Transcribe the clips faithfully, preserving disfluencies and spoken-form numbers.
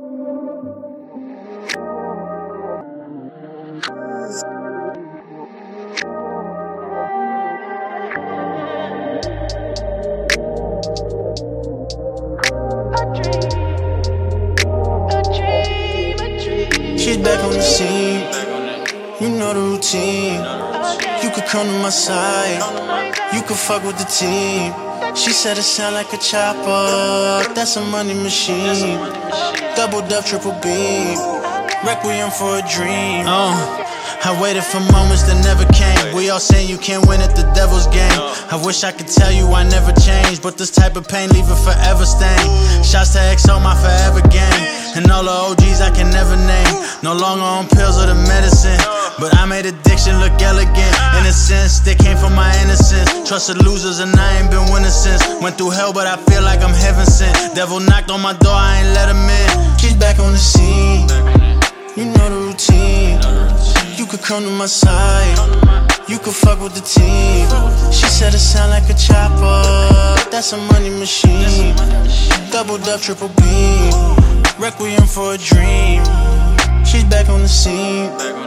She's back on the scene, you know the routine. You could come to my side, you could fuck with the team. She said it sound like a chopper, that's a money machine. Double dub, triple beam, requiem for a dream. Uh. I waited for moments that never came. We all saying you can't win at the devil's game. I wish I could tell you I never changed, but this type of pain leave a forever stain. Shots to X O, my forever game. And all the O Gs I can never name. No longer on pills or the medicine, but I made addiction look elegant. In a sense, they came from my innocence. Trusted losers and I ain't been winning since. Went through hell, but I feel like I'm heaven sent. Devil knocked on my door, I ain't let him in. She's back on the scene, you know the routine. You could come to my side, you could fuck with the team. She said it sound like a chopper, that's a money machine. Double dub, triple beam, requiem for a dream. She's back on the scene,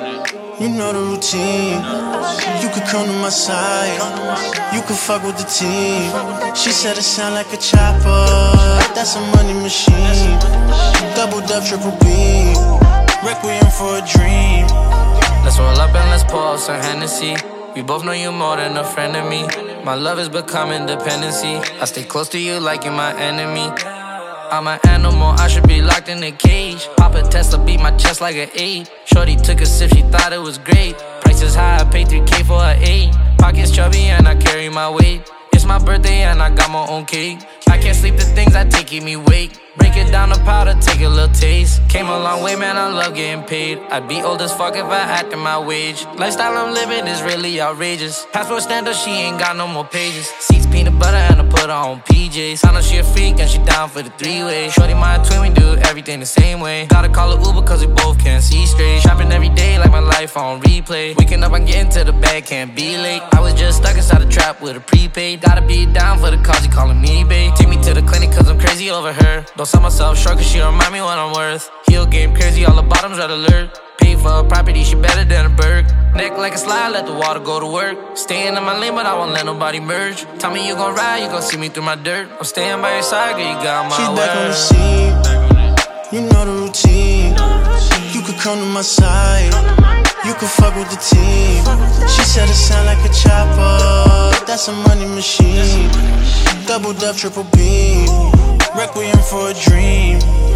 you know the routine. You could come to my side, you could fuck with the team. She said it sound like a chopper, that's a money machine. Double dub, triple beam, requiem for a dream. Let's roll up and let's pour some Hennessy. We both know you more than a friend to me. My love is becoming dependency. I stay close to you like you're my enemy. I'm an animal, I should be locked in a cage. Pop a Tesla, beat my chest like an eight. Shorty took a sip, she thought it was great. Price is high, I paid three K for her eight. Pockets chubby and I carry my weight. It's my birthday and I got my own cake. I can't sleep, the things I take keep me awake. Break it down to powder, take a little taste. Came a long way, man, I love getting paid. I'd be old as fuck if I had to my wage. Lifestyle I'm living is really outrageous. Passport standard, she ain't got no more pages. Seats peanut butter and I put her on P Js. I know she a freak and she down for the three-way. Shorty my twin, we do everything the same way. Gotta call her Uber cause we both can't see straight. Shopping every day like my life on replay. Waking up, I'm getting to the bag, can't be late. I was just stuck inside a trap with a prepaid. Gotta be down for the cause, you calling me babe. Take me to the clinic cause I'm crazy over her. Don't sell myself short cause she remind me what I'm worth. Heel game crazy, all the bottoms red alert. Pay for a property, she better than a bird. Neck like a slide, let the water go to work. Staying in my lane, but I won't let nobody merge. Tell me you gon' ride, you gon' see me through my dirt. I'm staying by your side, girl, you got my She's word. back on the scene, you know the routine. You could come to my side, you could fuck with the team. She said it sound like a chopper, that's a money machine. Double dub, triple beam, requiem for a dream.